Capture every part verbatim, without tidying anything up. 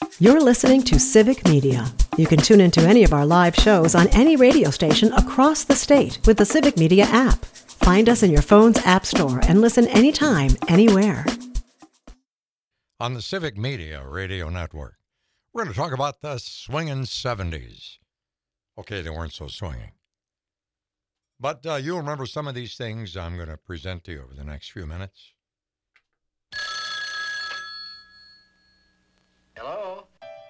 You're listening to Civic Media. You can tune into any of our live shows on any radio station across the state with the Civic Media app. Find us in your phone's app store and listen anytime, anywhere. On the Civic Media Radio Network, we're going to talk about the swinging seventies. Okay, they weren't so swinging. But uh, you'll remember some of these things I'm going to present to you over the next few minutes. Hello?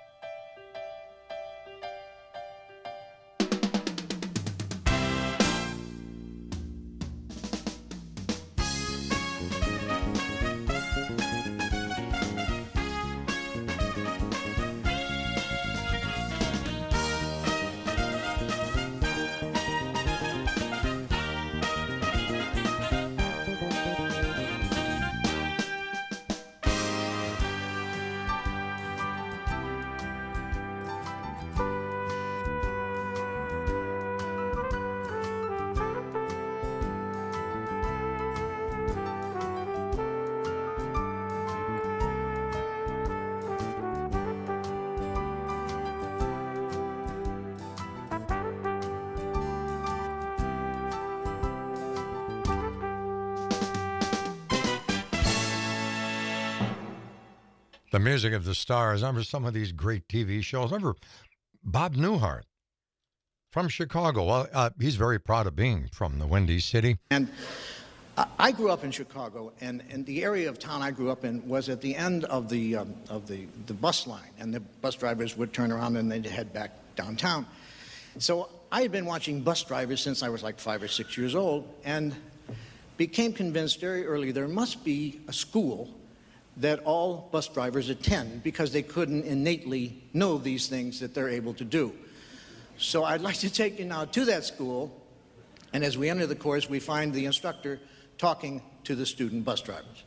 The music of the stars. I remember some of these great T V shows. I remember Bob Newhart from Chicago. Well, uh, he's very proud of being from the Windy City. And uh, I grew up in Chicago, and, and the area of town I grew up in was at the end of the um, of the, the bus line, and the bus drivers would turn around and they'd head back downtown. So I had been watching bus drivers since I was like five or six years old, and became convinced very early there must be a school that all bus drivers attend because they couldn't innately know these things that they're able to do. So I'd like to take you now to that school, and as we enter the course, we find the instructor talking to the student bus drivers.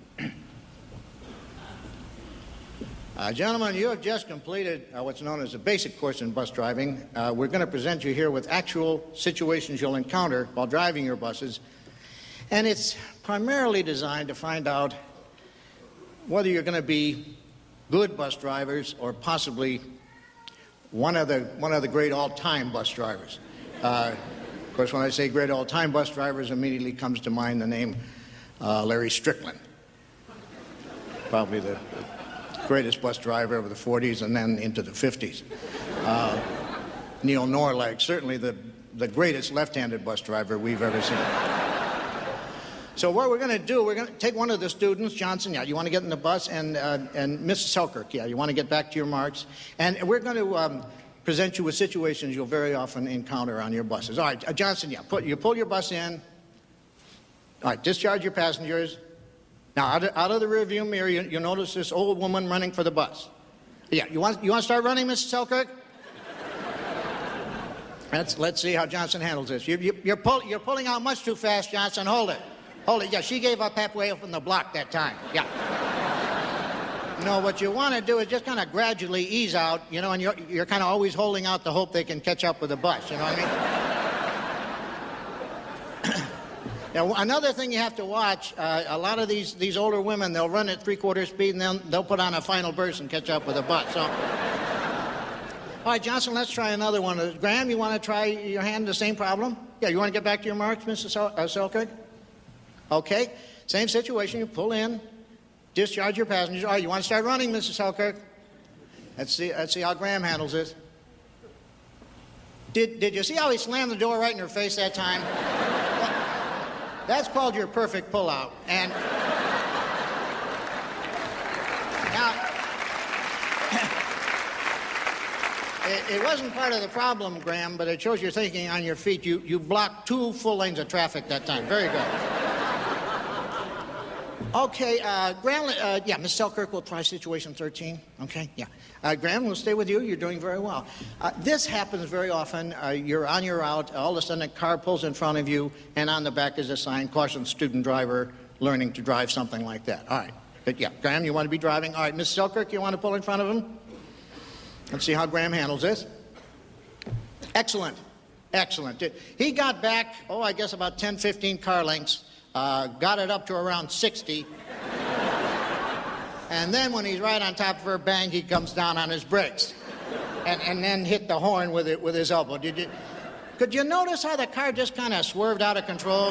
uh, gentlemen, you have just completed uh, what's known as a basic course in bus driving. Uh, we're going to present you here with actual situations you'll encounter while driving your buses, and it's primarily designed to find out whether you're going to be good bus drivers or possibly one of the one of the great all-time bus drivers. Uh, of course, when I say great all-time bus drivers, immediately comes to mind the name uh, Larry Strickland, probably the, the greatest bus driver of the forties and then into the fifties. Uh, Neil Norleg, certainly the the greatest left-handed bus driver we've ever seen. So what we're going to do, we're going to take one of the students, Johnson, yeah, you want to get in the bus, and uh, and Missus Selkirk, yeah, you want to get back to your marks. And we're going to um, present you with situations you'll very often encounter on your buses. All right, uh, Johnson, yeah, put, you pull your bus in. All right, discharge your passengers. Now, out of, out of the rearview mirror, you, you notice this old woman running for the bus. Yeah, you want, you want to start running, Missus Selkirk? Let's, let's see how Johnson handles this. You, you, you're, pull, you're pulling out much too fast, Johnson. Hold it. Hold it. Yeah, she gave up halfway up from the block that time. Yeah. You know, what you want to do is just kind of gradually ease out, you know, and you're, you're kind of always holding out the hope they can catch up with the bus, you know what I mean? Now, another thing you have to watch, uh, a lot of these, these older women, they'll run at three-quarter speed and then they'll put on a final burst and catch up with the bus. So, all right, Johnson, let's try another one. Uh, Graham, you want to try your hand, the same problem? Yeah, you want to get back to your marks, Missus Sel- uh, Selkirk? Okay, same situation. You pull in, discharge your passengers. All right, you want to start running, Missus Selkirk? Let's see, let's see how Graham handles this. Did, did you see how he slammed the door right in her face that time? that, that's called your perfect pullout. And now, it, it wasn't part of the problem, Graham, but it shows you're thinking on your feet. You, you blocked two full lanes of traffic that time. Very good. Okay, uh, Graham, uh, yeah, Miss Selkirk will try situation thirteen. Okay, yeah. Uh, Graham, we'll stay with you. You're doing very well. Uh, this happens very often. Uh, you're on your route. All of a sudden, a car pulls in front of you, and on the back is a sign, caution student driver learning to drive, something like that. All right. But yeah, Graham, you want to be driving? All right, Miss Selkirk, you want to pull in front of him? Let's see how Graham handles this. Excellent. Excellent. He got back, oh, I guess about ten, fifteen car lengths. Uh, got it up to around sixty. And then when he's right on top of her, bang, he comes down on his brakes. And, and then hit the horn with it with his elbow. Did you, could you notice how the car just kind of swerved out of control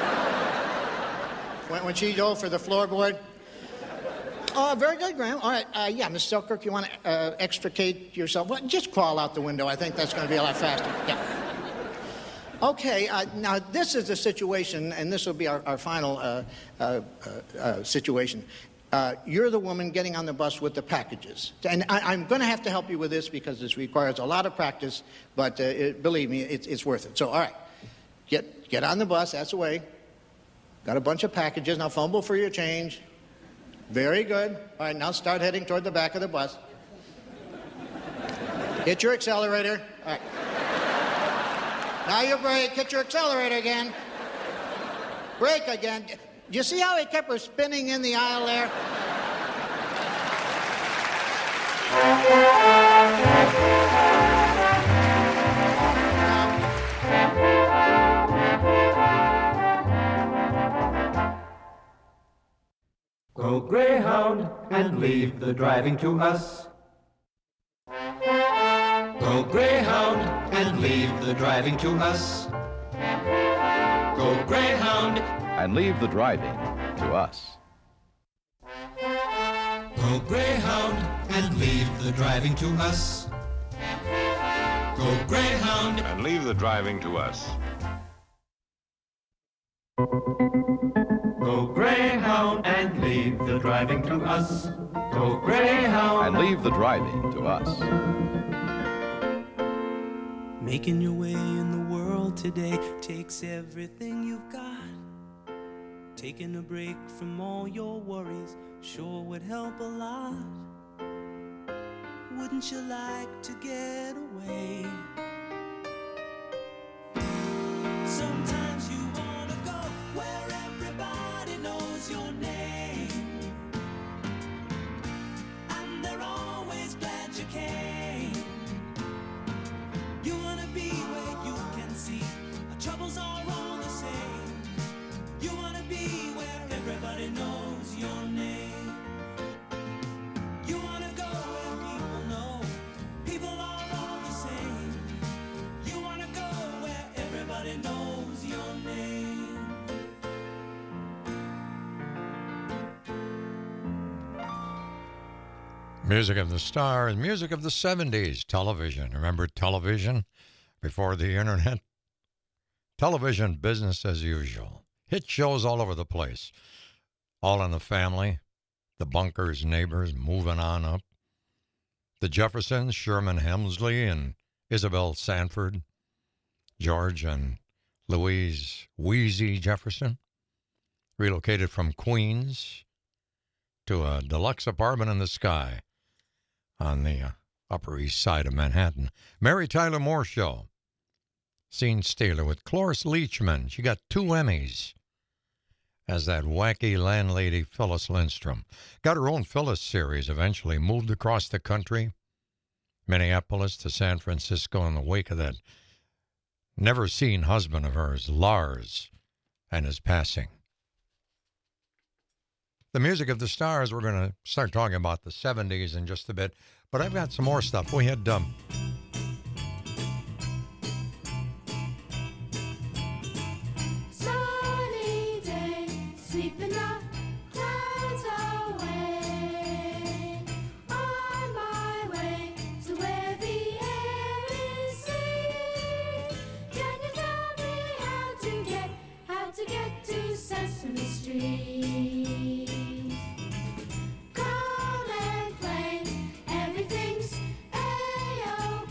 when, when she dove for the floorboard? Oh, very good, Graham. All right, uh, yeah, Miss Selkirk, you want to uh, extricate yourself? Well, just crawl out the window. I think that's going to be a lot faster. Yeah. Okay, uh, now this is the situation, and this will be our, our final uh, uh, uh, uh, situation. Uh, you're the woman getting on the bus with the packages. And I, I'm going to have to help you with this because this requires a lot of practice, but uh, it, believe me, it, it's worth it. So, all right, get, get on the bus, that's the way. Got a bunch of packages. Now fumble for your change. Very good. All right, now start heading toward the back of the bus. Hit your accelerator. All right. Now you brake. Hit your accelerator again. Brake again. Do you see how he kept her spinning in the aisle there? Go Greyhound and leave the driving to us. Go Greyhound and leave the driving to us. Go Greyhound and leave the driving to us. Go Greyhound and leave the driving to us. Go Greyhound and leave the driving to us. Go Greyhound and leave the driving to us. Go Greyhound and leave the driving to us. Making your way in the world today takes everything you've got. Taking a break from all your worries sure would help a lot. Wouldn't you like to get away? Sometimes you wanna go where everybody knows your name, and they're always glad you came. You wanna be where you can see our troubles are all the same. You wanna be where everybody knows your name. You wanna go where people know people are all the same. You wanna go where everybody knows your name. Music of the stars, music of the seventies, television. Remember television before the internet? Television, business as usual. Hit shows all over the place. All in the Family, The Bunkers Neighbors, Moving On Up, The Jeffersons, Sherman Hemsley and Isabel Sanford, George and Louise Wheezy Jefferson, relocated from Queens to a deluxe apartment in the sky on the uh, Upper East Side of Manhattan. Mary Tyler Moore Show. Scene Stealer with Cloris Leachman. She got two Emmys as that wacky landlady Phyllis Lindstrom. Got her own Phyllis series eventually. Moved across the country, Minneapolis to San Francisco in the wake of that never-seen husband of hers, Lars, and his passing. The music of the stars, we're going to start talking about the seventies in just a bit, but I've got some more stuff. We had um, sunny day, sweeping the clouds away, on my way to where the air is sweet. Can you tell me how to get, how to get to Sesame Street? Come and play, everything's A-OK.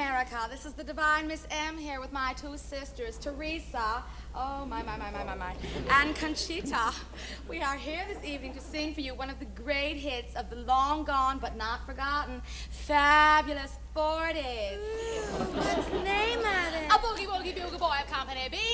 America. This is the divine Miss M here with my two sisters, Teresa, oh my, my, my, my, my, my, and Conchita. We are here this evening to sing for you one of the great hits of the long gone but not forgotten fabulous forties. What's the name of it? A Boogie Woogie Bugle Boy of Company B.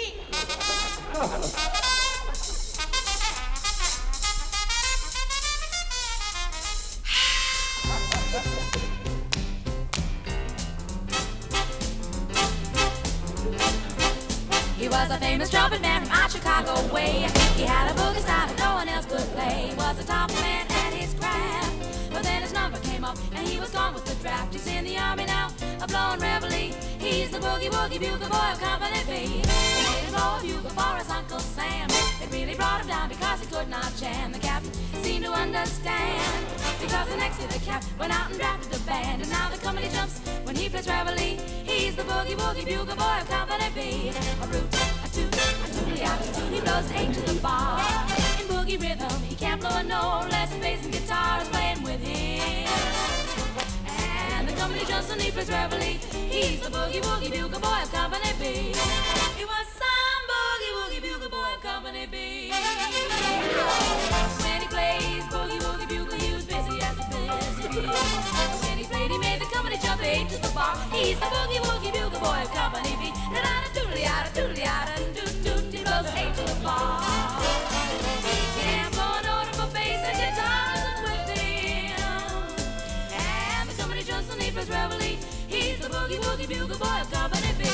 He was a famous trumpet man from out Chicago way. He had a boogie style that no one else could play. He was a top man at his craft. But then his number came up and he was gone with the draft. He's in the army now, a blowing reveille. He's the Boogie Woogie Bugle Boy of Company B. He made him blow a bugle for his Uncle Sam. It really brought him down because he could not jam. The captain seemed to understand, because the next year the cap went out and drafted a band. And now the company jumps when he plays reveille. He's the Boogie Woogie Bugle Boy of Company B. A root, a toot, a tootly out, a toot. He blows an eight to the bar. In boogie rhythm, he can't blow a note unless the bass and guitar is playing with him. And the company jumps when he plays reveille. He's the Boogie Woogie Bugle Boy of Company B. He was some Boogie Woogie Bugle Boy of Company B. When he plays Boogie Woogie Bugle, he was busy as a busy bee. When he played, he made the company jump eight to the bar. He's the Boogie Woogie Bugle Boy of Company B. Da da da doodly da doodly da doot doot. He blows eight to the bar. He can't blow an order for bass and guitars and with him. And the company jumps on the first reveille. He's the Boogie Woogie Bugle Boy of Company B.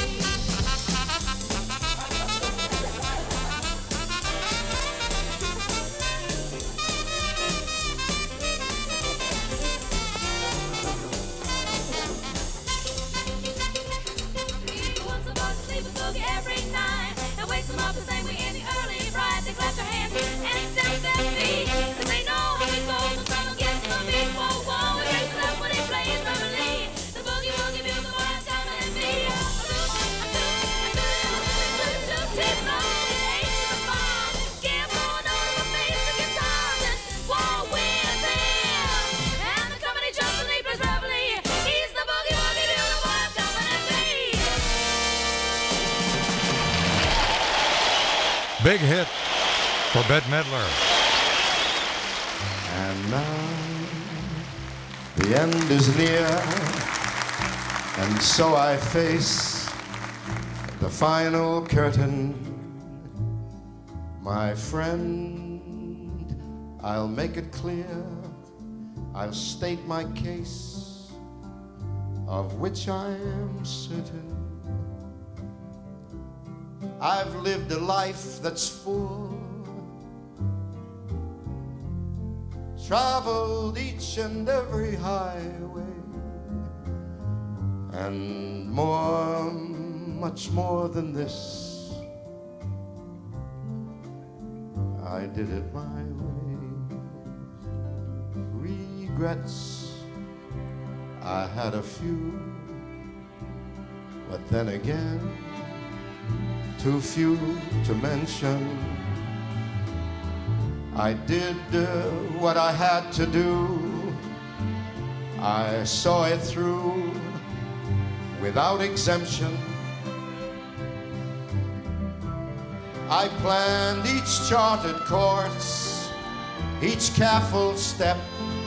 Every night and wakes them up the same way in the early bright. They clap their hands and extend their feet, 'cause they know how he goes and someone gets the beat. Whoa, whoa, he wakes it up when he plays reveille. The Boogie Woogie Bugle Boy is coming to be. A root, a toot, a toot, toot, toot, toot, toot, eight to the bar. Can't blow a note of a bass or guitars and whoa with him. And the company jumps and he plays reveille. He's the Boogie Woogie Bugle Boy of Company B. Big hit for Bette Midler. And now the end is near, and so I face the final curtain. My friend, I'll make it clear, I'll state my case, of which I am certain. I've lived a life that's full, traveled each and every highway, and more, much more than this, I did it my way. Regrets, I had a few, but then again, too few to mention. I did uh, what I had to do. I saw it through without exemption. I planned each charted course, each careful step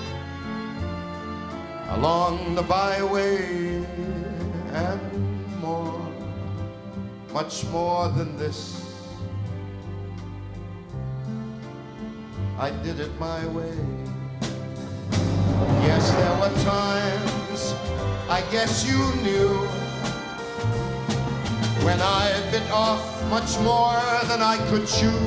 along the byway, and more, much more than this, I did it my way. Yes, there were times, I guess you knew, when I bit off much more than I could chew.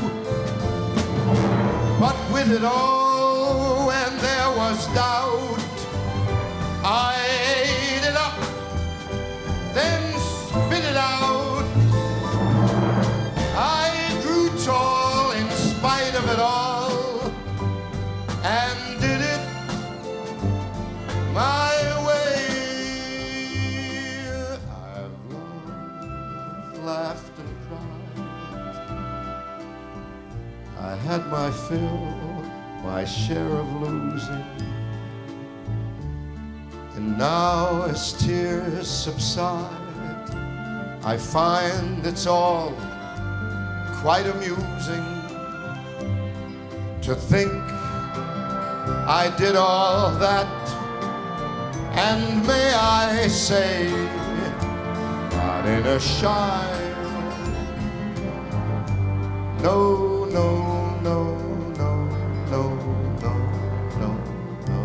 But with it all, when there was doubt, I ate it up, then spit it out. I grew tall in spite of it all, and did it my way. I've loved, laughed and cried. I had my fill, my share of losing. And now as tears subside, I find it's all quite amusing to think I did all that, and may I say, not in a shy, no, no, no, no, no, no, no, no,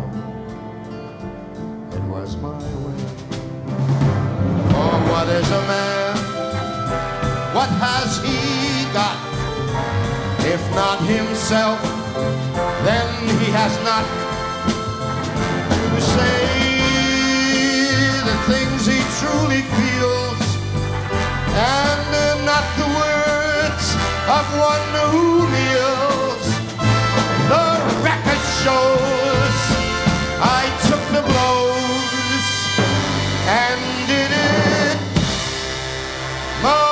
it was my way. For what is a man? What has he got? If not himself, then he has not to say the things he truly feels, and uh, not the words of one who kneels. The record shows I took the blows and did it my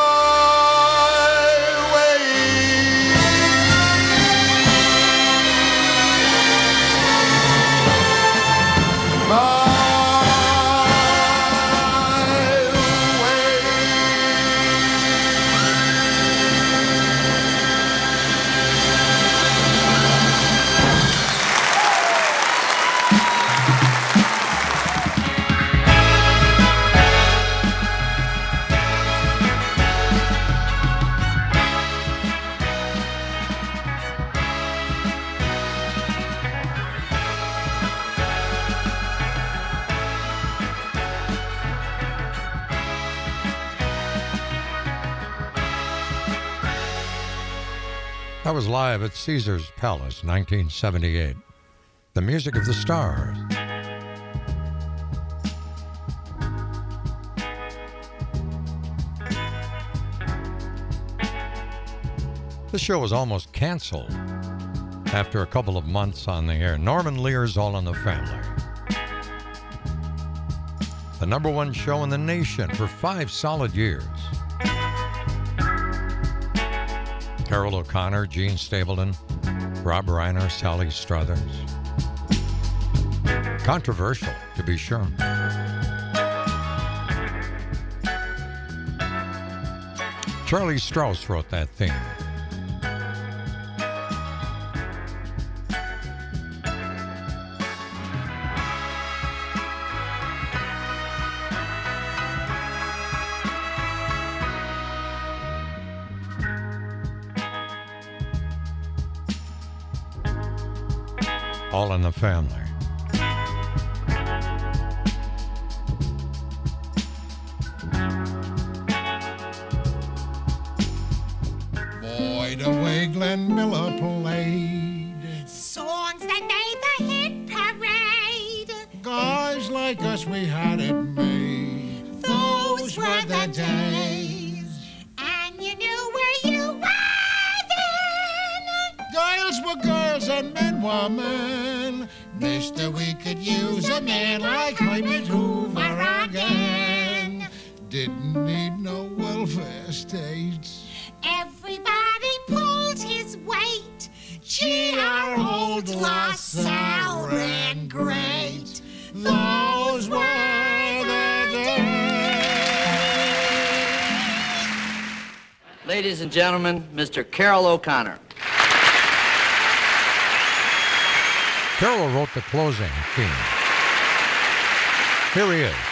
That was live at Caesar's Palace, nineteen seventy-eight. The Music of the Stars. The show was almost canceled after a couple of months on the air. Norman Lear's All in the Family. The number one show in the nation for five solid years. Carol O'Connor, Gene Stapleton, Rob Reiner, Sally Struthers. Controversial, to be sure. Charlie Strauss wrote that theme. All in the Family. Boy, the way Glenn Miller played songs that made the hit parade. guys like us, we had it made. Those were the days, and you knew where you were then. Girls were girls and men were men. Mister, we could use a man like Herbert Hoover again. Didn't need no welfare states. Everybody pulled his weight. Gee, our old La Salle ran great. Those were the days. Ladies and gentlemen, Mister Carol O'Connor. Carol wrote the closing theme. Here he is.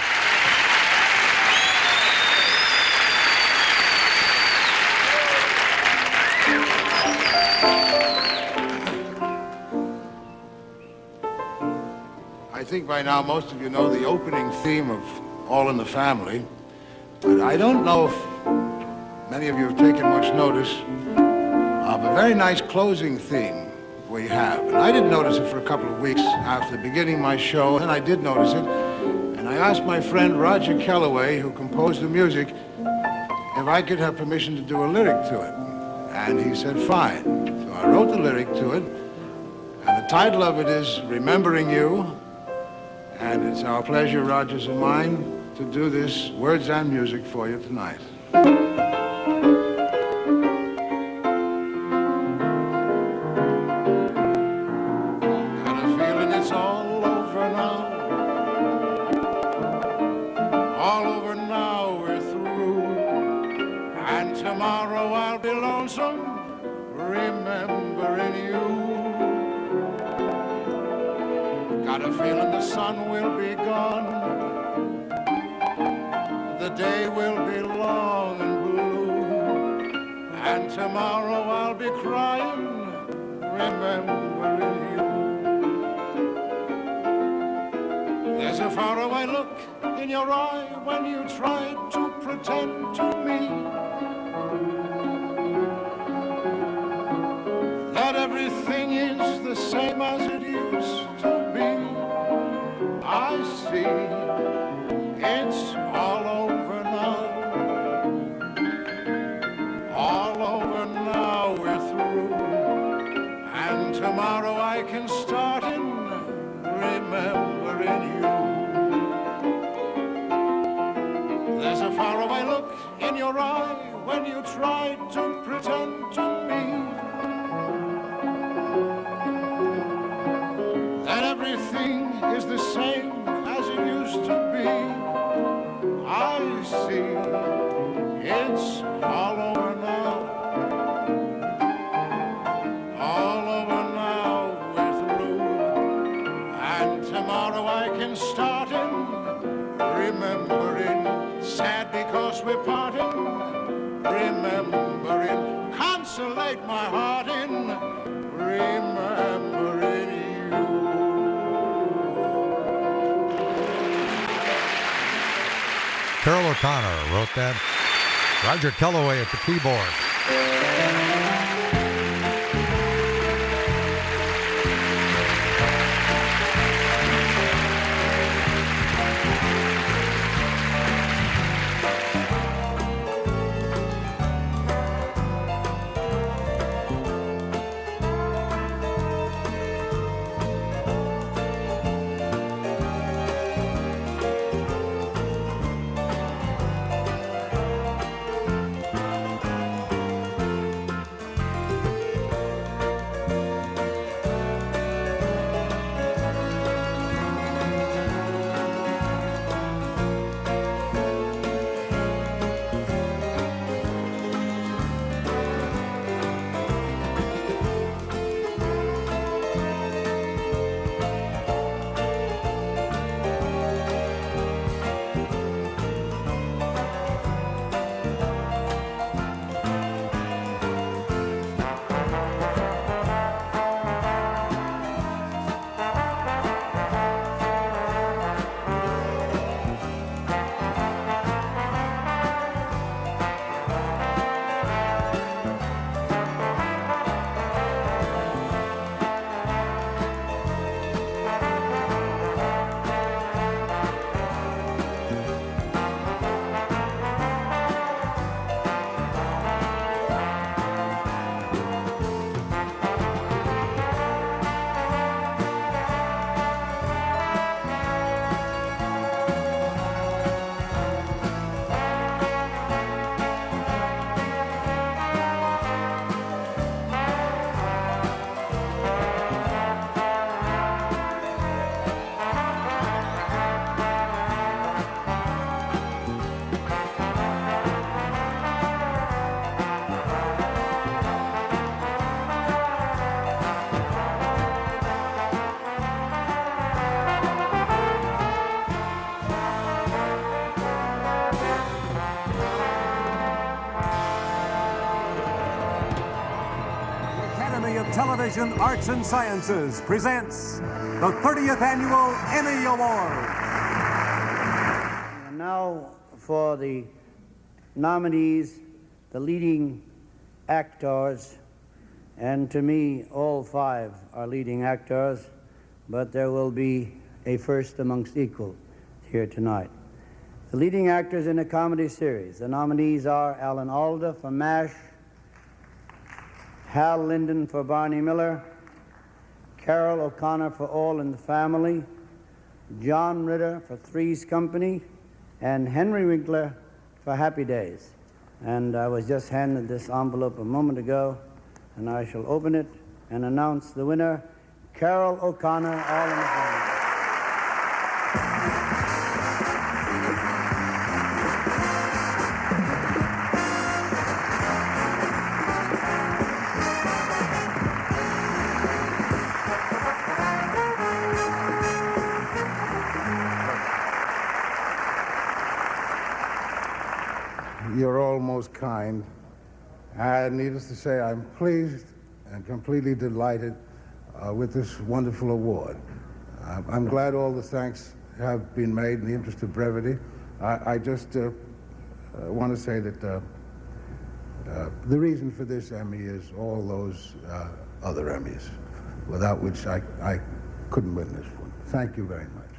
I think by now most of you know the opening theme of All in the Family, but I don't know if many of you have taken much notice of a very nice closing theme we have. And I didn't notice it for a couple of weeks after beginning my show, and I did notice it. And I asked my friend Roger Kellaway, who composed the music, if I could have permission to do a lyric to it. And he said, fine. So I wrote the lyric to it, and the title of it is Remembering You. And it's our pleasure, Rogers and mine, to do this words and music for you tonight. Got a feeling it's all over now. And tomorrow I'll be lonesome, remembering you. Got a feeling the sun will be gone, the day will be long and blue, and tomorrow I'll be crying, remembering you. There's a faraway look in your eye when you try to pretend to me that everything is the same as it used to be. I see it's all over now. All over now, we're through. And tomorrow I can start in remembering you. There's a faraway look in your eye when you try to pretend to me that everything is the same as it used to be. I see it's all over now. All over now, we're through. And tomorrow I can start in remembering. Sad because we're parting, remembering. Consolate my heart in remembering you. Carol O'Connor wrote that. Roger Kellaway at the keyboard. Television Arts and Sciences presents the thirtieth Annual Emmy Award. And now for the nominees, the leading actors, and to me, all five are leading actors, but there will be a first amongst equals here tonight. The leading actors in a comedy series. The nominees are Alan Alda for MASH, Hal Linden for Barney Miller, Carol O'Connor for All in the Family, John Ritter for Three's Company, and Henry Winkler for Happy Days. And I was just handed this envelope a moment ago, and I shall open it and announce the winner, Carol O'Connor, All in the Family. kind. And needless to say, I'm pleased and completely delighted uh, with this wonderful award. Uh, I'm glad all the thanks have been made in the interest of brevity. I, I just uh, uh, want to say that uh, uh, the reason for this Emmy is all those uh, other Emmys, without which I, I couldn't win this one. Thank you very much.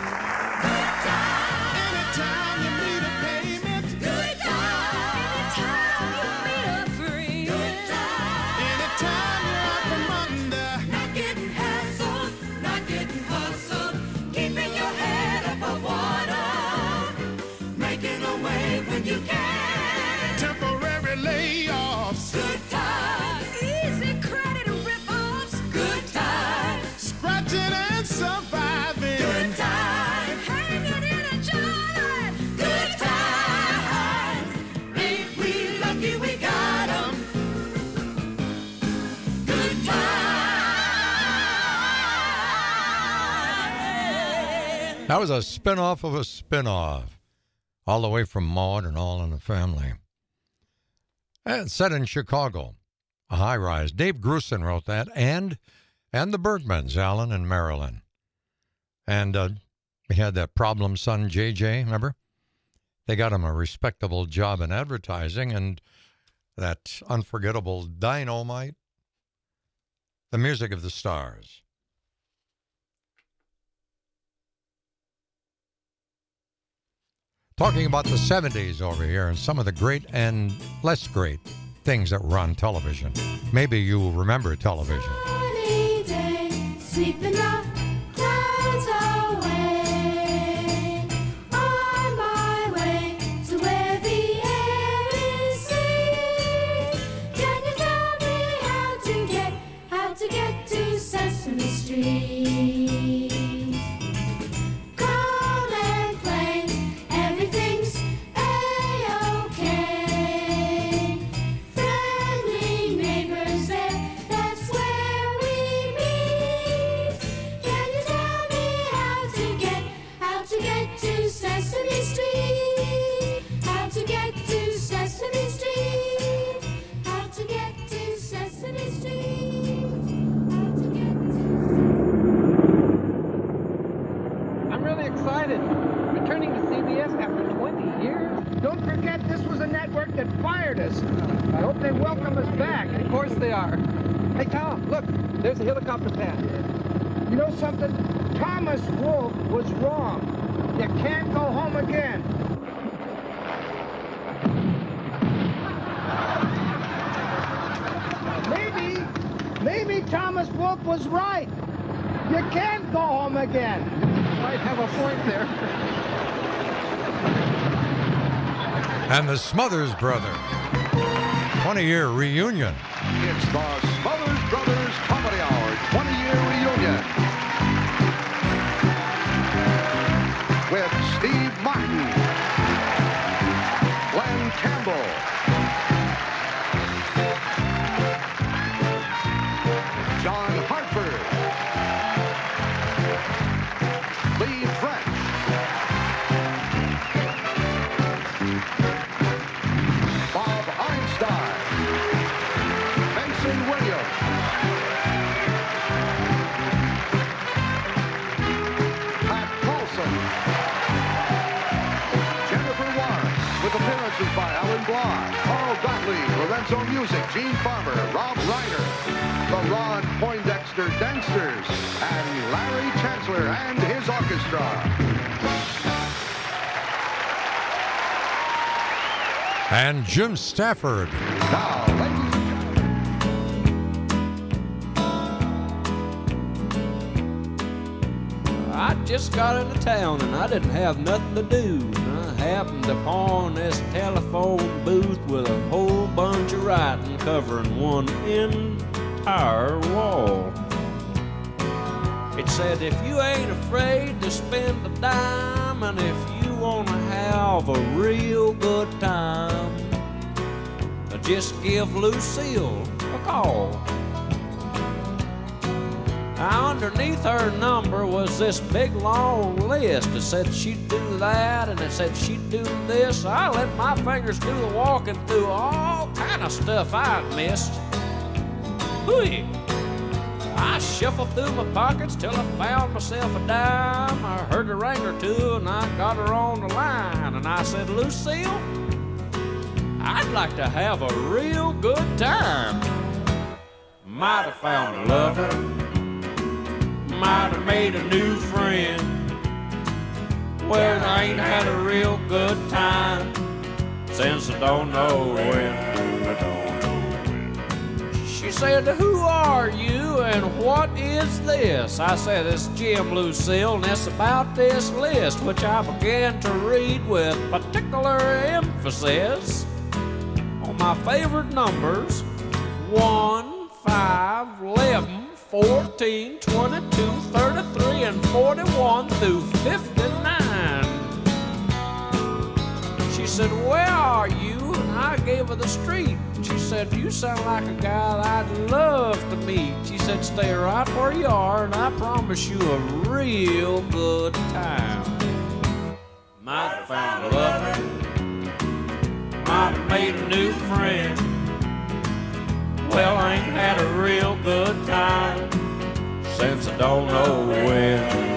Anytime you need a payment, good time. Anytime you meet a friend, good time. Anytime you're out from under, not getting hassled, not getting hustled, keeping your head above water, making a way when you can. Temporary layoffs, good times. Easy credit rip-offs, good times. Scratching and surviving, good times. Hanging in a jar, good times. Ain't we lucky we got 'em? Good times. That was a spin-off of a spin-off, all the way from Maude and All in the Family. And set in Chicago, a high-rise. Dave Grusin wrote that, and and the Bergmans, Alan and Marilyn. And uh, we had that problem son, J J, remember? They got him a respectable job in advertising, and that unforgettable Dynamite, the music of the stars. Talking about the seventies over here and some of the great and less great things that were on television. Maybe you remember television. Sunny day, sweeping the clouds away. On my way to where the air is sweet. Can you tell me how to get, how to get to Sesame Street? Come and play, everything's A-OK. Friendly neighbors there, that's where we meet. Can you tell me how to get, how to get to Sesame Street? How to get to Sesame Street? How to get to Sesame Street? How to get to... I'm really excited. Returning to C B S after twenty years. Don't forget, this was a network that fired us. I hope they welcome us back. Of course they are. Hey, Tom, look. There's a helicopter pad. You know something? Thomas Wolfe was wrong. You can't go home again. Maybe, maybe Thomas Wolfe was right. You can't go home again. Might have a point there. And the Smothers Brothers, twenty-year reunion. It's the Smothers Brothers Comedy Hour twenty-year reunion with Steve Martin, Glenn Campbell, John Hartford, Lee French, Bob Einstein, Mason Williams, Pat Paulson, Jennifer Warren, with appearances by Alan Bly, Carl Gottlieb, Lorenzo Music, Gene Farmer, Rob Reiner, the Ron Poindexter Dancers, and Larry Chancellor and his orchestra. And Jim Stafford. Now, ladies I just got into town and I didn't have nothing to do. I happened upon this telephone booth with a whole bunch of writing covering one entire wall. It said, if you ain't afraid to spend a dime, and if you want to have a real good time, just give Lucille a call. Now, underneath her number was this big long list. It said she'd do that, and it said she'd do this. I let my fingers do the walking through all kind of stuff I'd missed. Hooey! I shuffled through my pockets till I found myself a dime. I heard a ring or two, and I got her on the line. And I said, Lucille, I'd like to have a real good time. Might have found a lover, might have made a new friend. Well, I ain't had a real good time since I don't know when. She said, who are you and what is this? I said, it's Jim, Lucille, and it's about this list, which I began to read with particular emphasis on my favorite numbers: one, five, eleven, fourteen, twenty-two, thirty-three, and forty-one through fifty-nine. She said, where are you? And I gave her the street. She said, you sound like a guy that I'd love to meet. She said, stay right where you are, and I promise you a real good time. Might have found a lover, might have made a new friend. Well, I ain't had a real good time since I don't know when.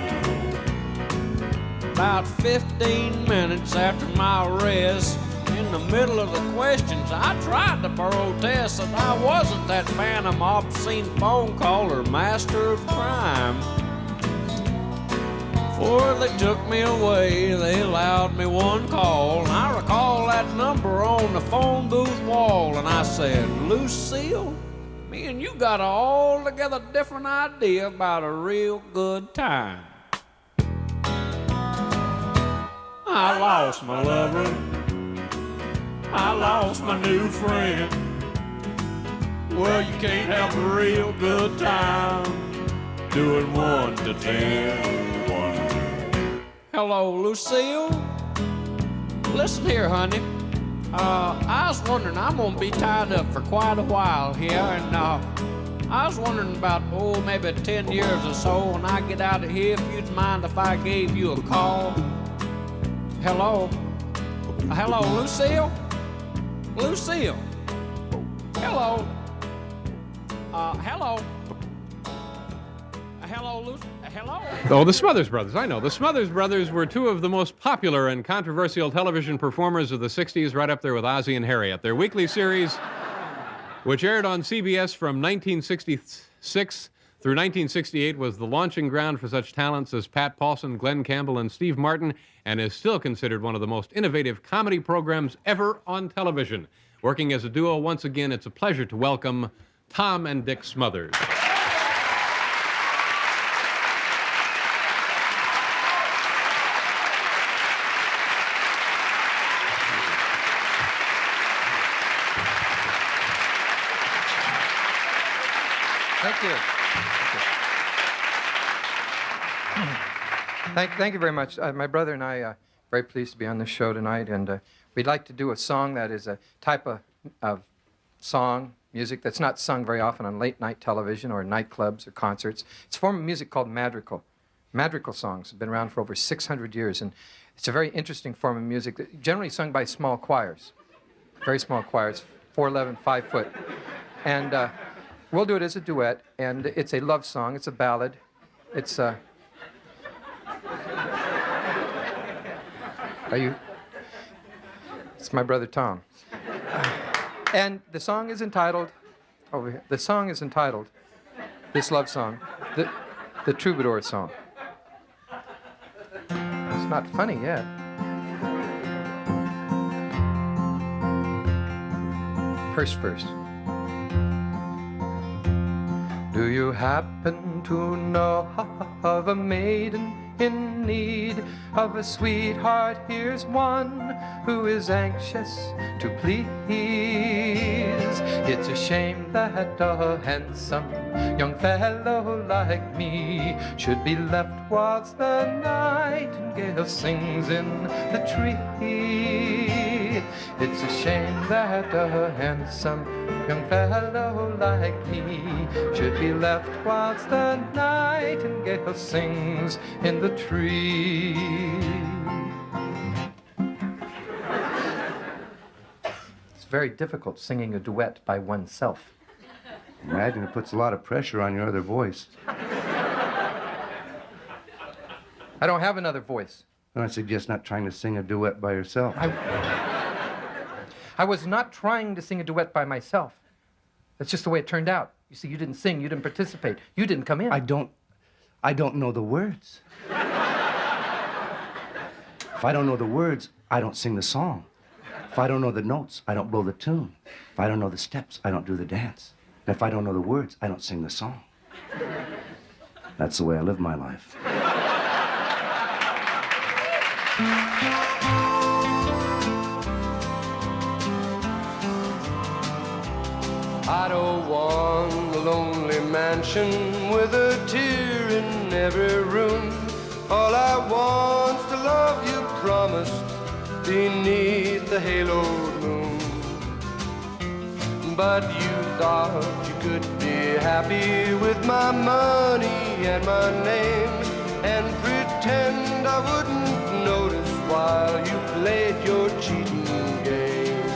About fifteen minutes after my arrest, in the middle of the questions, I tried to protest that I wasn't that phantom obscene phone caller master of crime. Before they took me away, they allowed me one call, and I recall that number on the phone booth wall, and I said, Lucille, me and you got an altogether different idea about a real good time. I lost my lover, I lost my new friend. Well, you can't have a real good time doing one to ten. One. Hello, Lucille. Listen here, honey. Uh, I was wondering, I'm gonna be tied up for quite a while here, and uh, I was wondering about, oh, maybe ten years or so when I get out of here, if you'd mind if I gave you a call. Hello? Uh, hello, Lucille? Lucille? Hello? Uh, hello? Uh, hello, Lucille? Uh, hello? Oh, the Smothers Brothers. I know. The Smothers Brothers were two of the most popular and controversial television performers of the sixties, right up there with Ozzie and Harriet. Their weekly series, which aired on C B S from nineteen sixty-six through nineteen sixty-eight, was the launching ground for such talents as Pat Paulson, Glenn Campbell, and Steve Martin, and is still considered one of the most innovative comedy programs ever on television. Working as a duo, once again, it's a pleasure to welcome Tom and Dick Smothers. Thank you. Thank, thank you very much. Uh, my brother and I are uh, very pleased to be on this show tonight, and uh, we'd like to do a song that is a type of, of song, music that's not sung very often on late-night television or nightclubs or concerts. It's a form of music called madrigal. Madrigal songs have been around for over six hundred years, and it's a very interesting form of music, that generally sung by small choirs, very small choirs, four eleven, five foot. And uh, we'll do it as a duet, and it's a love song. It's a ballad. It's uh, Are you? It's my brother Tom. And the song is entitled, over here, the song is entitled, this love song, the, the Troubadour Song. It's not funny yet. First verse. Do you happen to know of a maiden in need of a sweetheart? Here's one who is anxious to please. It's a shame that a handsome young fellow like me should be left whilst the nightingale sings in the tree. It's a shame that a handsome young fellow like me should be left whilst the nightingale sings in the tree. It's very difficult singing a duet by oneself. Imagine it puts a lot of pressure on your other voice. I don't have another voice. I suggest not trying to sing a duet by yourself. I, I was not trying to sing a duet by myself. That's just the way it turned out. You see, you didn't sing, you didn't participate, you didn't come in. I don't, I don't know the words. If I don't know the words, I don't sing the song. If I don't know the notes, I don't blow the tune. If I don't know the steps, I don't do the dance. And if I don't know the words, I don't sing the song. That's the way I live my life. I don't want a lonely mansion with a tear in every room. All I want's to love you promised beneath the haloed moon. But you thought you could be happy with my money and my name, and pretend I wouldn't notice while you played your cheating game.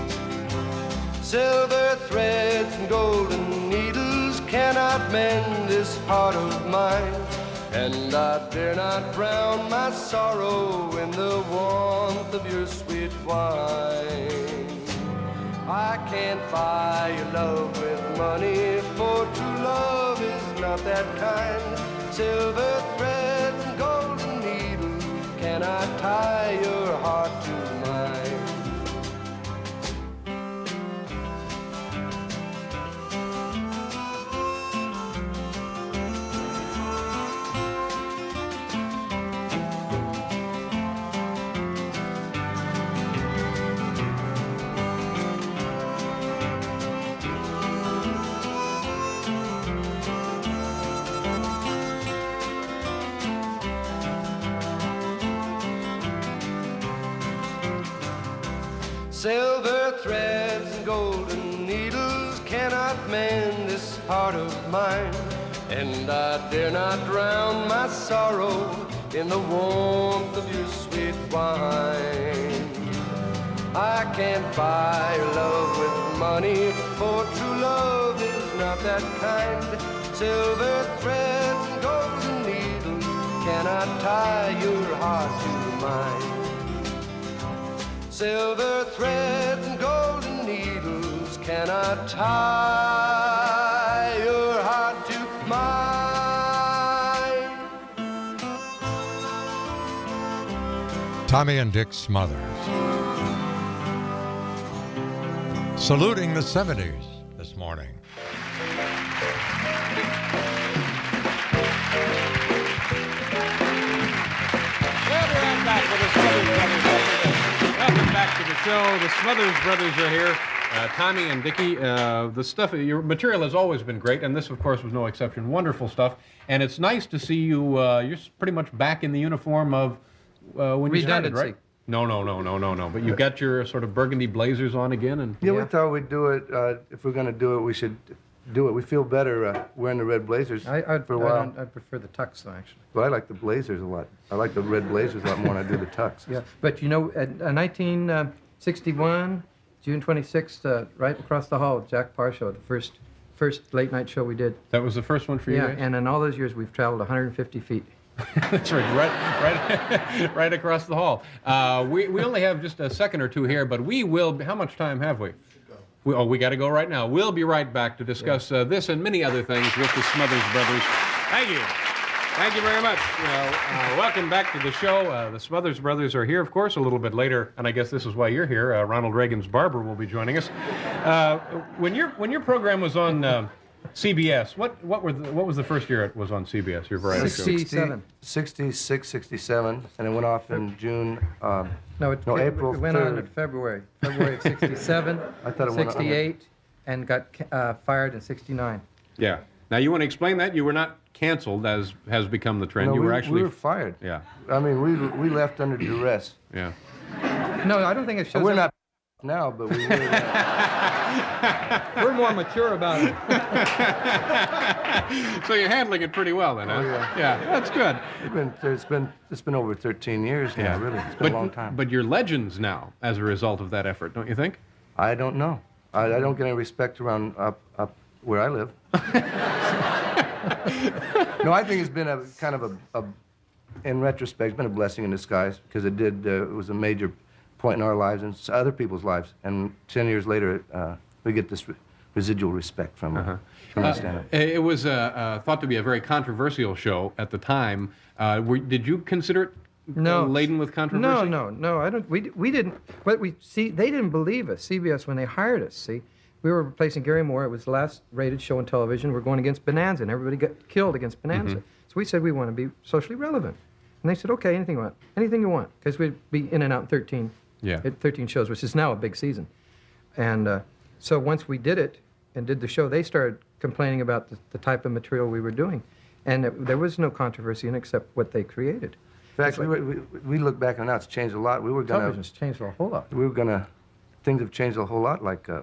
Silver threads and golden needles cannot mend this heart of mine, and I dare not drown my sorrow in the warmth of your sweet wine. I can't buy your love with money, for true love is not that kind. Silver threads and golden needles cannot tie your heart to mine. Silver threads and golden needles cannot mend this heart of mine, and I dare not drown my sorrow in the warmth of your sweet wine. I can't buy your love with money, for true love is not that kind. Silver threads and golden needles cannot tie your heart to mine. Silver threads and golden needles cannot tie your heart to mine. Tommy and Dick Smothers. Saluting the seventies this morning. We'll be right back with the Smothers Brothers. Welcome back to the show. The Smothers Brothers are here. Uh, Tommy and Dickie, uh, the stuff, your material has always been great, and this, of course, was no exception. Wonderful stuff. And it's nice to see you, uh, you're pretty much back in the uniform of uh, when you started, right? No, no, no, no, no, no. But you got your sort of burgundy blazers on again? And Yeah, we thought we'd do it. Uh, if we're going to do it, we should do it. We feel better uh, wearing the red blazers I, I'd, for a I while. don't- I'd prefer the tux, though, actually. But I like the blazers a lot. I like the red blazers a lot more than I do the tux. Yeah, but you know, at uh, nineteen sixty-one, June twenty-sixth, uh, right across the hall, Jack Parr Show, the first first late night show we did. That was the first one for you Yeah, guys? and in all those years, we've traveled one hundred fifty feet. That's right, right, right, right across the hall. Uh, we we only have just a second or two here, but we will. How much time have we? we oh, we got to go right now. We'll be right back to discuss uh, this and many other things with the Smothers Brothers. Thank you. Thank you very much. You know, uh, welcome back to the show. Uh, the Smothers Brothers are here, of course, a little bit later, and I guess this is why you're here. Uh, Ronald Reagan's barber will be joining us. Uh, when your when your program was on uh, C B S, what what were the, what was the first year it was on C B S? Your variety show. sixty-seven. sixty-six, sixty-seven, and it went off in June. Um, No, it, no, it, April it went on third. in February. February of sixty-seven, I thought it went on- sixty-eight, and got uh, fired in sixty-nine. Yeah. Now you want to explain that? You were not canceled, as has become the trend. No, you we, were actually we were fired. Yeah. I mean, we we left under duress. Yeah. No, I don't think it shows We're up. not now, but we were. We're more mature about it. So you're handling it pretty well then, huh? Oh, yeah. Yeah, that's good. It's been, it's been, it's been over thirteen years now, Yeah. really. It's been But, a long time. but you're legends now as a result of that effort, don't you think? I don't know. I, I don't get any respect around up, up where I live. No, I think it's been a kind of a, a in retrospect, it's been a blessing in disguise because it did, uh, it was a major point in our lives and s- other people's lives. And ten years later, uh, we get this re- residual respect from, uh, from the Uh, stand-up. it was uh, uh, thought to be a very controversial show at the time. Uh, were, did you consider it No. uh, laden with controversy? No, no, no. I don't. We d- we didn't. But we see they didn't believe us. C B S when they hired us. See, we were replacing Gary Moore. It was the last rated show on television. We're going against Bonanza, and everybody got killed against Bonanza. Mhm. So we said we want to be socially relevant, and they said okay, anything you want, anything you want, because we'd be in and out in thirteen. Yeah. At thirteen shows, which is now a big season. And uh, so once we did it and did the show, they started complaining about the, the type of material we were doing, and it, there was no controversy in it except what they created. In fact, we, were, we, we look back on now, it's changed a lot. We were gonna... Television's changed a whole lot. We were gonna... Things have changed a whole lot, like... Uh,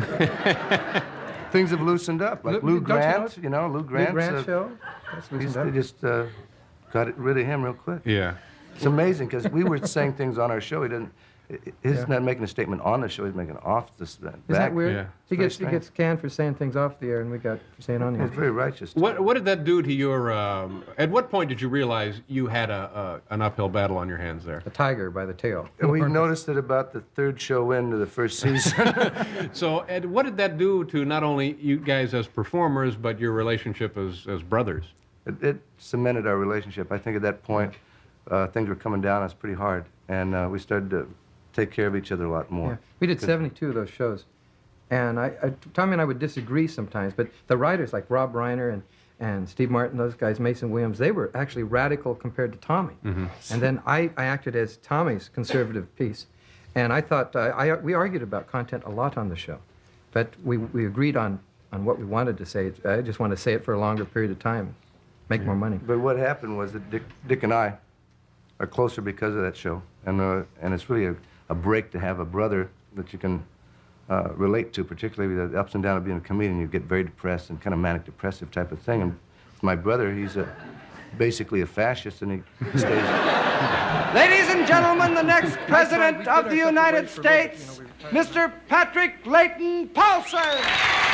things have loosened up, like Lou- Lou don't you Grant, know- you know, Lou Lou Grant. Grant show? That's he's- loosened up. They just uh, got it, rid of him real quick. Yeah. It's amazing, because we were saying things on our show, he didn't... He's Yeah. not making a statement on the show, he's making it off the... Back. Isn't that weird? It's He very gets he strange. gets canned for saying things off the air, and we got for saying on the air. He's very righteous. What What did that do to your? Um, at what point did you realize you had a, a an uphill battle on your hands there? A tiger by the tail. And we noticed it about the third show into the first season. So, Ed, what did that do to not only you guys as performers, but your relationship as as brothers? It, it cemented our relationship. I think at that point, uh, things were coming down on us pretty hard, and uh, we started to take care of each other a lot more. Yeah. We did seventy-two of those shows. And I, I, Tommy and I would disagree sometimes, but the writers like Rob Reiner and, and Steve Martin, those guys, Mason Williams, they were actually radical compared to Tommy. Mhm. And then I, I acted as Tommy's conservative piece. And I thought, uh, I, we argued about content a lot on the show. But we, we agreed on, on what we wanted to say. I just wanted to say it for a longer period of time, make more money. But what happened was that Dick, Dick and I are closer because of that show, and uh, and it's really a, a break to have a brother that you can uh, relate to, particularly the ups and downs of being a comedian. You get very depressed and kind of manic depressive type of thing. And my brother, he's a, basically a fascist, and he stays. Ladies and gentlemen, the next President of the United States, Mister Patrick Layton Paulson.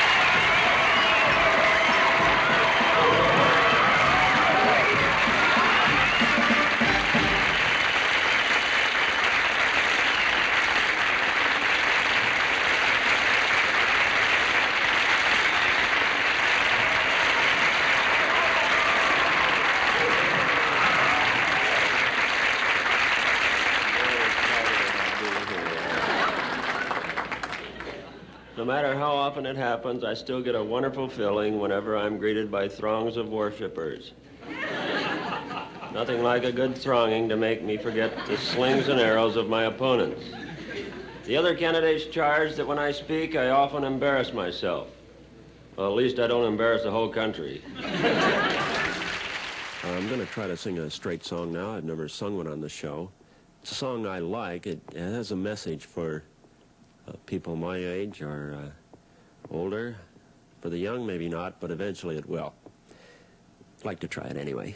No matter how often it happens, I still get a wonderful feeling whenever I'm greeted by throngs of worshipers. Nothing like a good thronging to make me forget the slings and arrows of my opponents. The other candidates charge that when I speak, I often embarrass myself. Well, at least I don't embarrass the whole country. I'm going to try to sing a straight song now. I've never sung one on the show. It's a song I like. It, it has a message for uh, people my age or uh, older. For the young, maybe not, but eventually it will. I'd like to try it anyway.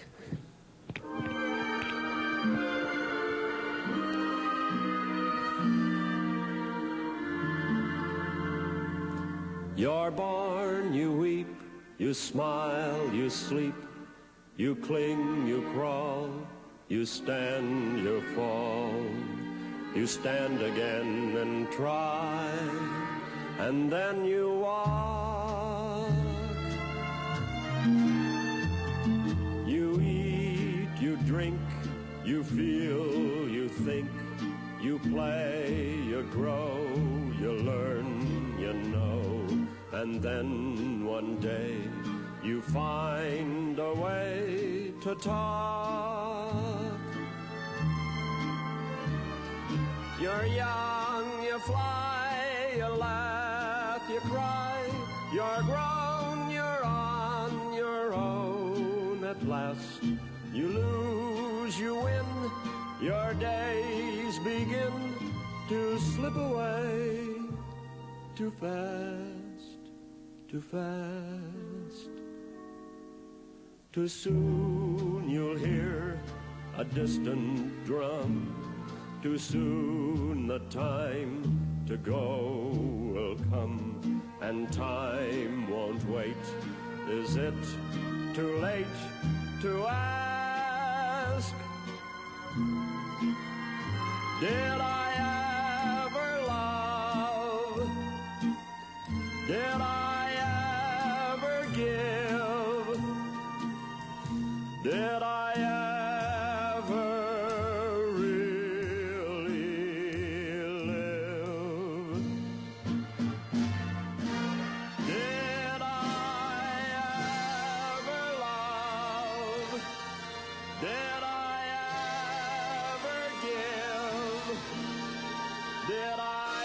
You're born, you weep, you smile, you sleep, you cling, you crawl, you stand, you fall, you stand again and try, and then you walk. You eat, you drink, you feel, you think, you play, you grow, you learn, you know. And then one day you find a way to talk. You're young, you fly, you laugh, you cry. You're grown, you're on your own at last. You lose, you win, your days begin. to slip away too fast, too fast. Too soon you'll hear a distant drum. Too soon the time to go will come, and time won't wait. Is it too late to ask? Did I ever love? Did I ever give? Did I ever really live? Did I ever love? Did I ever give? Did I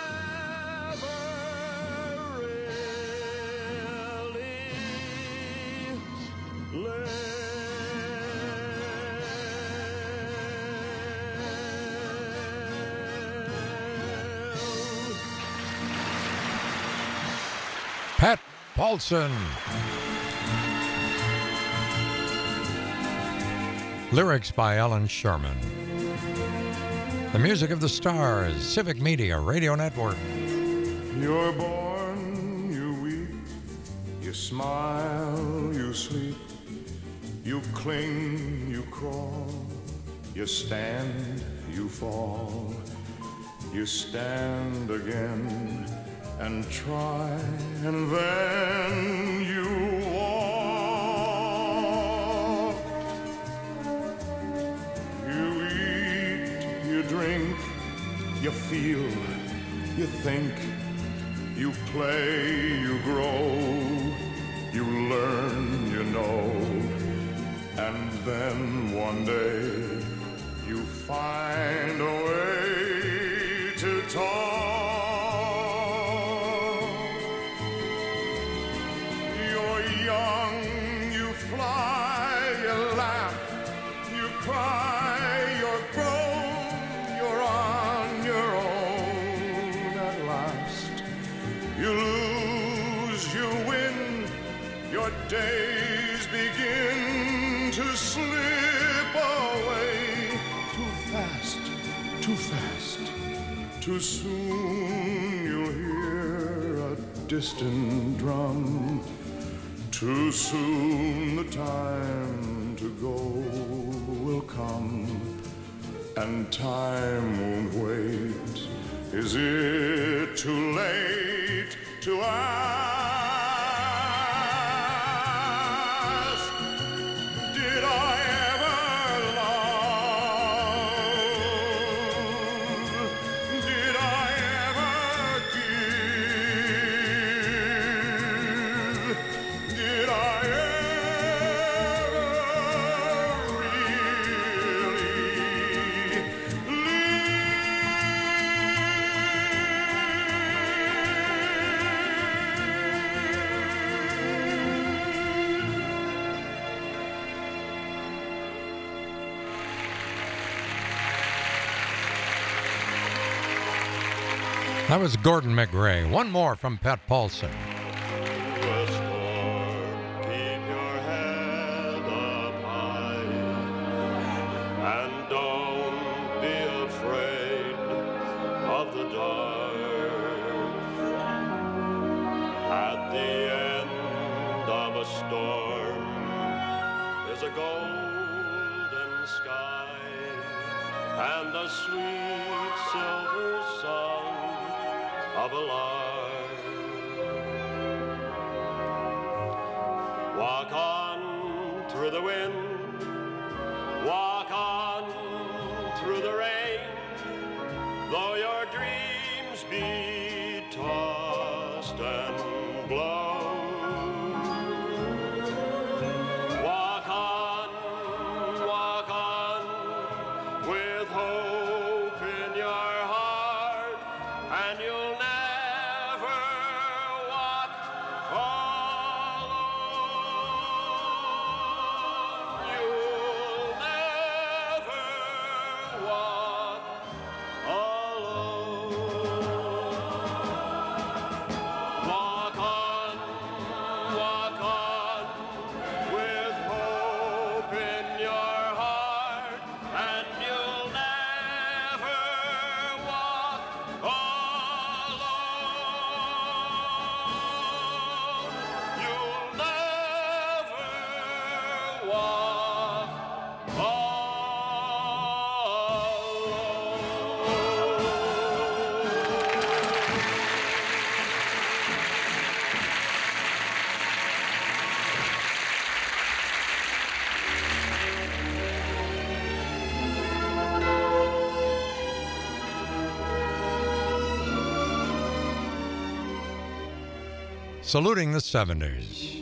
ever really live? Pat Paulson. Lyrics by Alan Sherman. The music of the stars, Civic Media Radio Network. You're born, you weep, you smile, you sleep, you cling, you crawl, you stand, you fall, you stand again and try, and then you walk. You eat, you drink, you feel, you think, you play, you grow, you learn, you know, and then one day you find a way to talk. You're young, you fly, you laugh, you cry, you're grown, you're on your own at last. You lose, you win, your days begin to slip away too fast, too fast. Too soon you'll hear a distant drum. Too soon the time to go will come, and time won't wait. Is it too late to ask? Did I ever love? Did I ever give? Did I ever really That was Gordon McRae. One more from Pat Paulson. And don't be afraid of the dark. At the end of a storm is a golden sky and the sweet silver song of a lark. Walk on through the wind. Walk on through the rain, though your dreams be tossed and blown. Walk on, walk on, with hope in your heart, and you'll never walk alone. You'll never walk alone. saluting the seventies.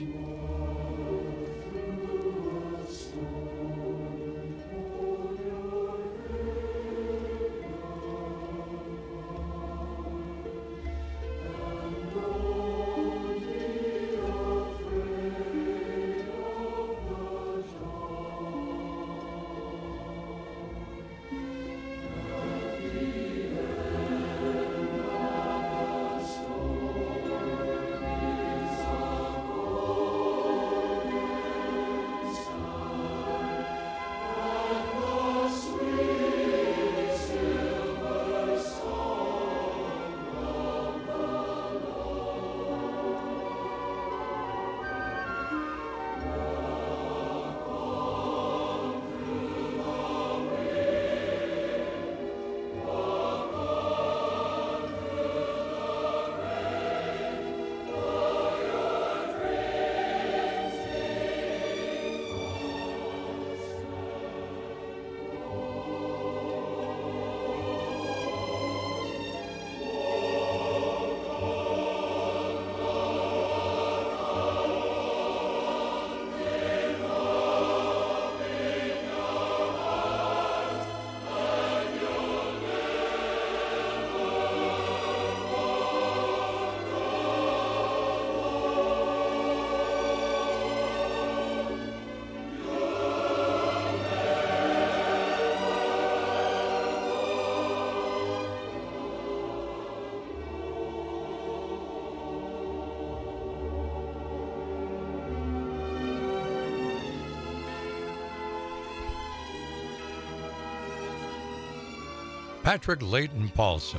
Patrick Leighton Paulson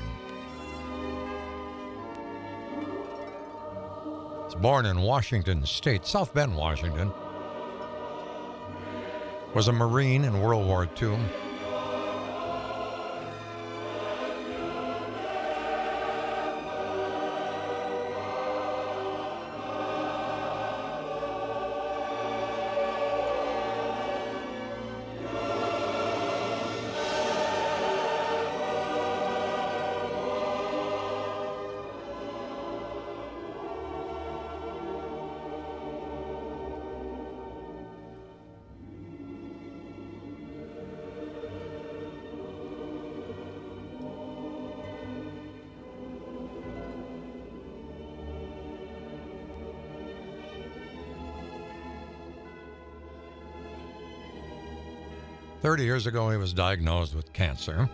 was born in Washington State, South Bend, Washington. Was a Marine in World War Two. Thirty years ago, he was diagnosed with cancer.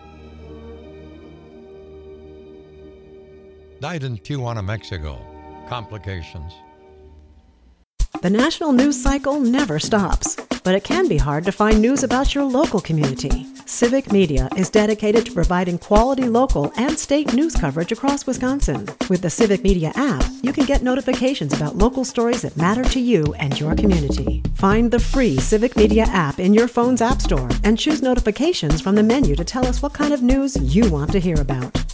Died in Tijuana, Mexico. Complications. The national news cycle never stops, but it can be hard to find news about your local community. Civic Media is dedicated to providing quality local and state news coverage across Wisconsin. With the Civic Media app, you can get notifications about local stories that matter to you and your community. Find the free Civic Media app in your phone's app store and choose notifications from the menu to tell us what kind of news you want to hear about.